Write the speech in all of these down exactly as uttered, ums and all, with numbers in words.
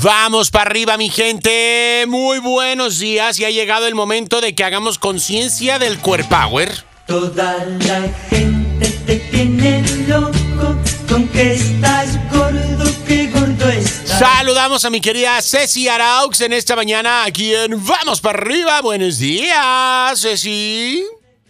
Vamos para arriba, mi gente. Muy buenos días. Y ha llegado el momento de que hagamos conciencia del Core Power. Toda la gente te tiene loco con que estás gordo, que gordo estás. Saludamos a mi querida Ceci Araux en esta mañana aquí en Vamos para arriba. Buenos días, Ceci.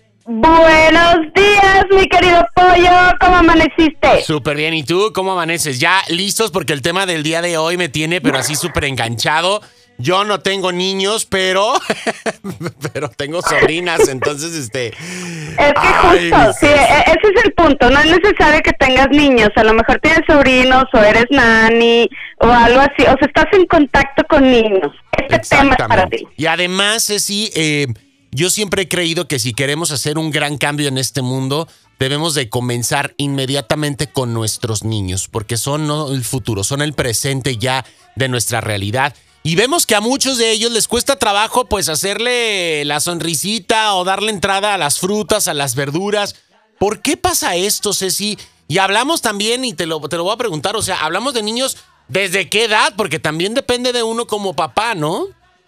Buenos días, mi querido pollo. ¿Cómo amaneciste? Súper bien. ¿Y tú cómo amaneces? Ya listos porque el tema del día de hoy me tiene pero así súper enganchado. Yo no tengo niños, pero pero tengo sobrinas, entonces este... Es que ay, justo, sí, ese es el punto. No es necesario que tengas niños. A lo mejor tienes sobrinos o eres nani o algo así. O sea, estás en contacto con niños. Este tema es para ti. Y además, Ceci, eh, yo siempre he creído que si queremos hacer un gran cambio en este mundo, debemos de comenzar inmediatamente con nuestros niños, porque son no el futuro, son el presente ya de nuestra realidad. Y vemos que a muchos de ellos les cuesta trabajo pues hacerle la sonrisita o darle entrada a las frutas, a las verduras. ¿Por qué pasa esto, Ceci? Y hablamos también, y te lo, te lo voy a preguntar, o sea, hablamos de niños ¿desde qué edad? Porque también depende de uno como papá, ¿no?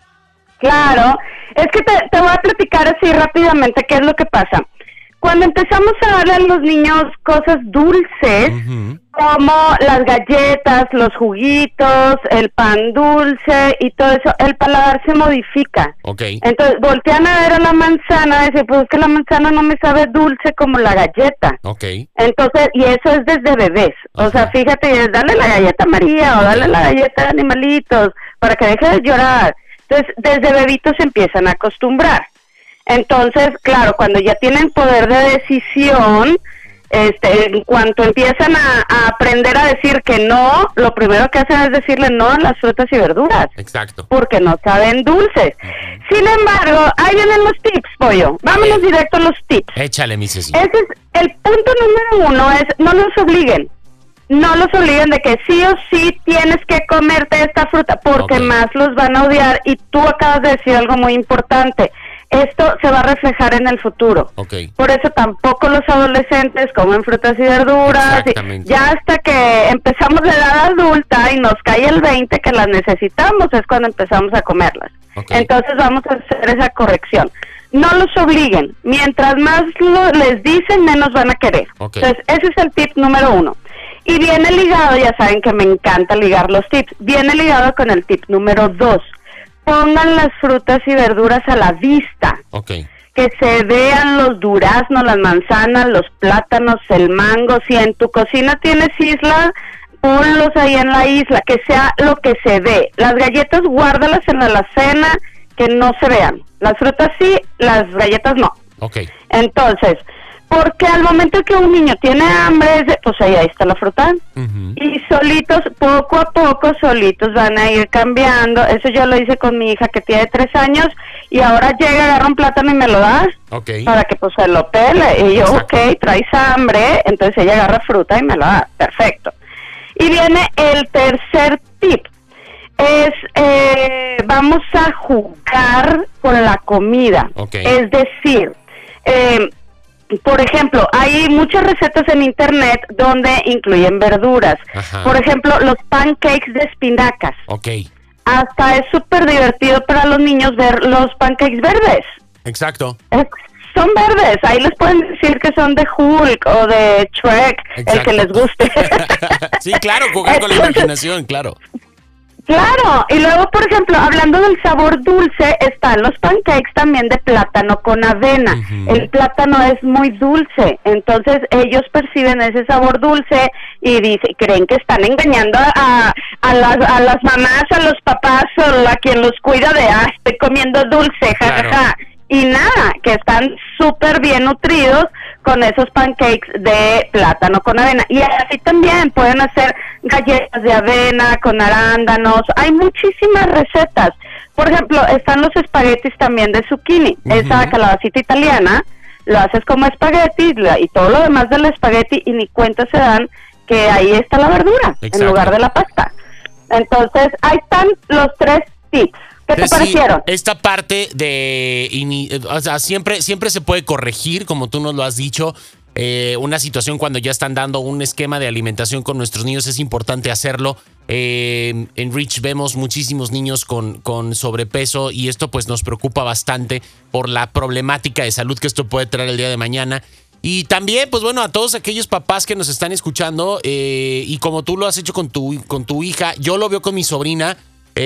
Claro, es que te, te voy a platicar así rápidamente qué es lo que pasa. Cuando empezamos a darle a los niños cosas dulces, uh-huh. como las galletas, los juguitos, el pan dulce y todo eso, el paladar se modifica. Okay. Entonces voltean a ver a la manzana y dicen, pues es que la manzana no me sabe dulce como la galleta. Okay. Entonces, y eso es desde bebés. Uh-huh. O sea, fíjate, dale la galleta a María o dale la galleta de animalitos para que deje de llorar. Entonces, desde bebitos se empiezan a acostumbrar. Entonces, claro, cuando ya tienen poder de decisión, este, en cuanto empiezan a, a aprender a decir que no, lo primero que hacen es decirle no a las frutas y verduras. Exacto. Porque no saben dulces. Uh-huh. Sin embargo, ahí vienen los tips, pollo. Vámonos directo a los tips. Échale, mi Ceci. Ese es el punto número uno, es no los obliguen. No los obliguen de que sí o sí tienes que comerte esta fruta, porque okay. más los van a odiar. Y tú acabas de decir algo muy importante. Esto se va a reflejar en el futuro. Okay. Por eso tampoco los adolescentes comen frutas y verduras. Y ya hasta que empezamos la edad adulta y nos cae el veinte que las necesitamos, es cuando empezamos a comerlas. Okay. Entonces vamos a hacer esa corrección. No los obliguen. Mientras más lo, les dicen, menos van a querer. Okay. Entonces ese es el tip número uno. Y viene ligado, ya saben que me encanta ligar los tips, viene ligado con el tip número dos. Pongan las frutas y verduras a la vista. Okay. Que se vean los duraznos, las manzanas, los plátanos, el mango. Si en tu cocina tienes isla, ponlos ahí en la isla, que sea lo que se ve. Las galletas, guárdalas en la alacena, que no se vean. Las frutas sí, las galletas no. Okay. Entonces, porque al momento que un niño tiene hambre, pues ahí, ahí está la fruta. Uh-huh. Y solitos, poco a poco, solitos van a ir cambiando. Eso yo lo hice con mi hija que tiene tres años. Y ahora llega, agarra un plátano y me lo da. Okay. Para que pues se lo pele. Y yo, exacto. Ok, traes hambre. Entonces ella agarra fruta y me lo da. Perfecto. Y viene el tercer tip. Es, eh, vamos a jugar con la comida. Okay. Es decir, eh, por ejemplo, hay muchas recetas en internet donde incluyen verduras. Ajá. Por ejemplo, los pancakes de espinacas. Ok. Hasta es súper divertido para los niños ver los pancakes verdes. Exacto. Es, son verdes, ahí les pueden decir que son de Hulk o de Shrek, exacto. El que les guste. Sí, claro, jugar con la imaginación, claro. Claro, y luego, por ejemplo, hablando del sabor dulce, están los pancakes también de plátano con avena. Uh-huh. El plátano es muy dulce, entonces ellos perciben ese sabor dulce y dice, creen que están engañando a, a, las, a las mamás, a los papás o a quien los cuida de, ah, estoy comiendo dulce, jajaja. Ja, ja. Y nada, que están súper bien nutridos con esos pancakes de plátano con avena. Y así también pueden hacer galletas de avena con arándanos. Hay muchísimas recetas. Por ejemplo, están los espaguetis también de zucchini. Uh-huh. Esa calabacita italiana, lo haces como espagueti y todo lo demás del espagueti y ni cuenta se dan que ahí está la verdura. Exacto. En lugar de la pasta. Entonces, ahí están los tres tips. ¿Qué te sí, parecieron? Esta parte de, o sea, siempre, siempre se puede corregir, como tú nos lo has dicho, eh, una situación cuando ya están dando un esquema de alimentación con nuestros niños, es importante hacerlo. Eh, en Reach vemos muchísimos niños con, con sobrepeso y esto pues nos preocupa bastante por la problemática de salud que esto puede traer el día de mañana. Y también, pues bueno, a todos aquellos papás que nos están escuchando, eh, y como tú lo has hecho con tu, con tu hija, yo lo veo con mi sobrina,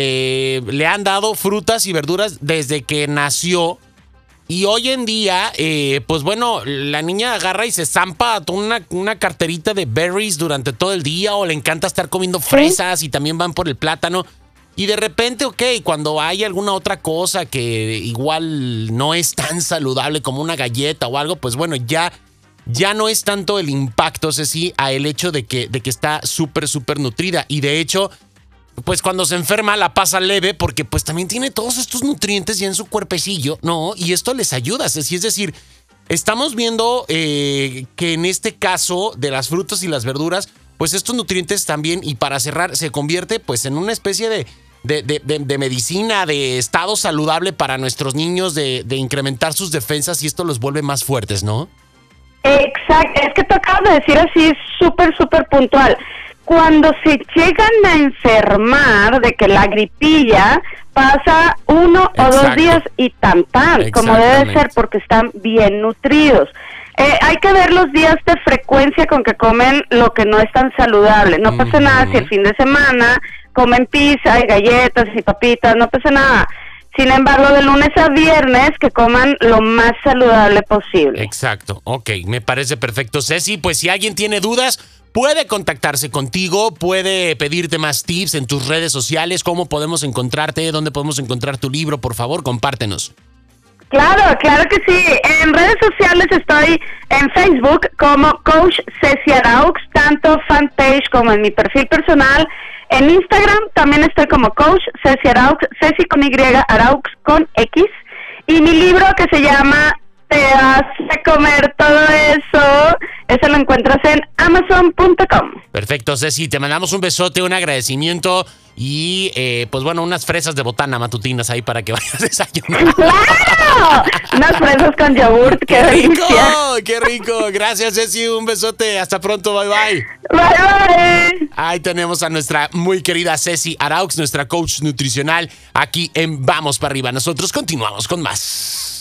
eh, le han dado frutas y verduras desde que nació. Y hoy en día, eh, pues bueno, la niña agarra y se zampa una, una carterita de berries durante todo el día, o le encanta estar comiendo fresas y también van por el plátano. Y de repente, ok, cuando hay alguna otra cosa que igual no es tan saludable como una galleta o algo, pues bueno, ya... Ya no es tanto el impacto, Ceci, a el hecho de que, de que está súper, súper nutrida. Y de hecho, pues cuando se enferma la pasa leve porque pues también tiene todos estos nutrientes ya en su cuerpecillo, ¿no? Y esto les ayuda, Ceci. Es decir, estamos viendo eh, que en este caso de las frutas y las verduras, pues estos nutrientes también, y para cerrar, se convierte pues en una especie de... De, de, de, de medicina, de estado saludable para nuestros niños, de, de incrementar sus defensas, y esto los vuelve más fuertes, ¿no? Exacto, es que tú acabas de decir así súper, súper puntual. Cuando se llegan a enfermar de que la gripilla pasa uno Exacto. o dos días y tan tan, como debe ser, porque están bien nutridos. Eh, hay que ver los días de frecuencia con que comen lo que no es tan saludable. No pasa uh-huh. nada si el fin de semana comen pizza y galletas y papitas, no pasa nada. Sin embargo, de lunes a viernes, que coman lo más saludable posible. Exacto, ok, me parece perfecto. Ceci, pues si alguien tiene dudas, puede contactarse contigo, puede pedirte más tips en tus redes sociales. ¿Cómo podemos encontrarte? ¿Dónde podemos encontrar tu libro? Por favor, compártenos. Claro, claro que sí. En redes sociales estoy en Facebook como Coach Ceci Araux, tanto fanpage como en mi perfil personal. En Instagram también estoy como Coach Ceci Araux, Ceci con Y, Araux con X. Y mi libro que se llama Te hace comer todo eso, eso lo encuentras en amazon punto com. Perfecto, Ceci, te mandamos un besote, un agradecimiento y eh, pues bueno, unas fresas de botana matutinas ahí para que vayas a desayunar. ¡Claro! Unas fresas con yogurt, qué, ¡Qué rico! delicia. ¡Qué rico! Gracias, Ceci, un besote, hasta pronto, bye bye. Bye bye. Ahí tenemos a nuestra muy querida Ceci Araux, nuestra coach nutricional, aquí en Vamos para Arriba. Nosotros continuamos con más.